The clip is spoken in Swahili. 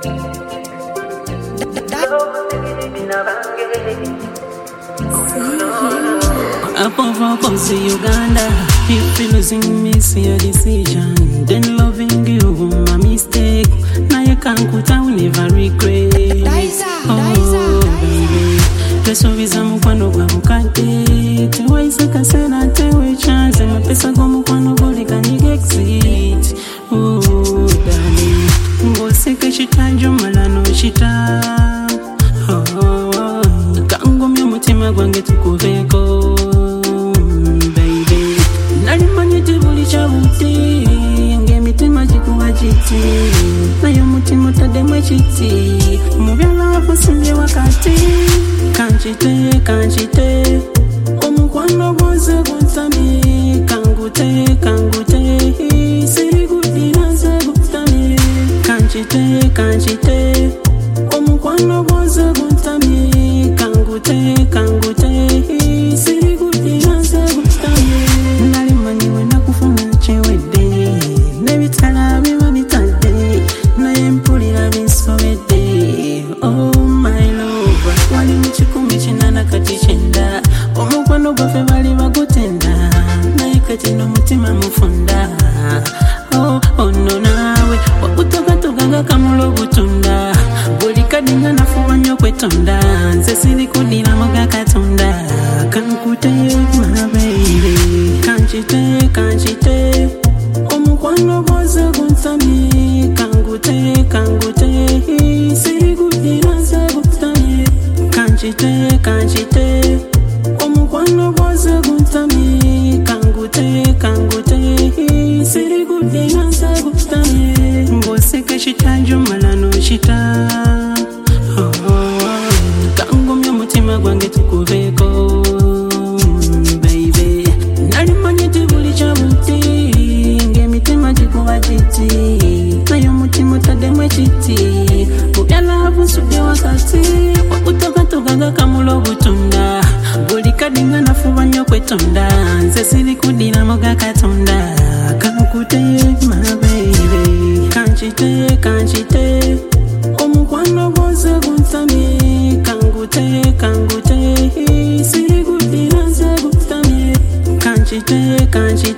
Up over see Uganda. If you're losing me, see your decision. Then loving you, my mistake. Now you can't quit, I will never regret. Baby. Peso visa mukwano gwa mukate. Tewaisa kasena tewe chance. Mapesa go mukwano goli kanyiga exit. Oh, darling. Ngoseke chitanjo malano chita. Kangomya mutima gwange tukuveko. Baby. Nalimanyite buli chabuti. Nge mitima chikuwa chiti. Nayo mutima tademwe chiti. Mubyala afusimye wakati. Kanchite omukwano gwoze guntami. Kangute siri gudina ze gutami. Kanchite omukwano gwoze guntami. Kangute siri gudina ze gutami. Nalimanyiwe nakufuna chewede. Nebitala biba bitadde. Naye mpulira bisobedde. Oh my love, wali muchikumi chinana kati chenda. Omukwano gwaffe bali bagutenda. Naye kati n'omutima mufunda. Oh no nawe wakutokatokanga kamulo butunda. Buli kadinga nafuba nnyo kwetonda. Nze siri kudira muga katonda. Kankute my baby. Kanchite omukwano gwoze guntami. Kangute siri kudira ze gutami. Kanchite omukwano gwoze guntami. Kangute siri kudira ze gutami. Ngoseke chitanjo malano chita. Kangomya mutima gwange tukuveko. Baby, nalimanyite buli chabuti. Nge mitima chikuwa chiti. Nayo mutima tademwe chiti. Mubyala abusuke wakati. Wakutokatokanga kamulo butunda. Buli kadinga nafuba nnyo kwetonda. Nze siri kudira muga katonda. Kankute my baby. Kanchite omukwano gwoze guntami. Kangute siri kudira ze gutami. Kanchite